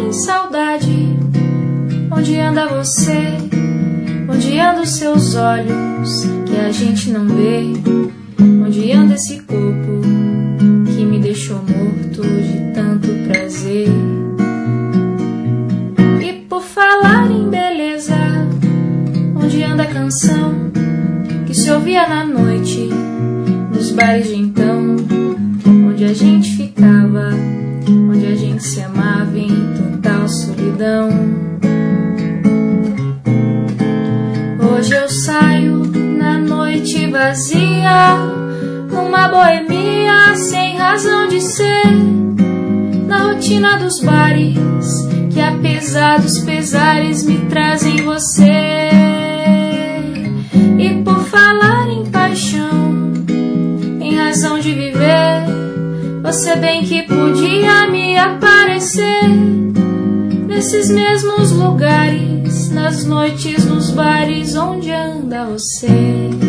em saudade. Onde anda você? Onde andam os seus olhos que a gente não vê? Onde anda esse corpo que me deixou morto de tanto prazer? E por falar em beleza, onde anda a canção que se ouvia na noite nos bares de então, onde a gente ficava, onde a gente se amava em total solidão? Hoje eu saio na noite vazia, numa boemia sem razão de ser, na rotina dos bares que apesar dos pesares me trazem você. E por falar em paixão, em razão de viver, você bem que podia me aparecer nesses mesmos lugares, nas noites, nos bares, onde anda você?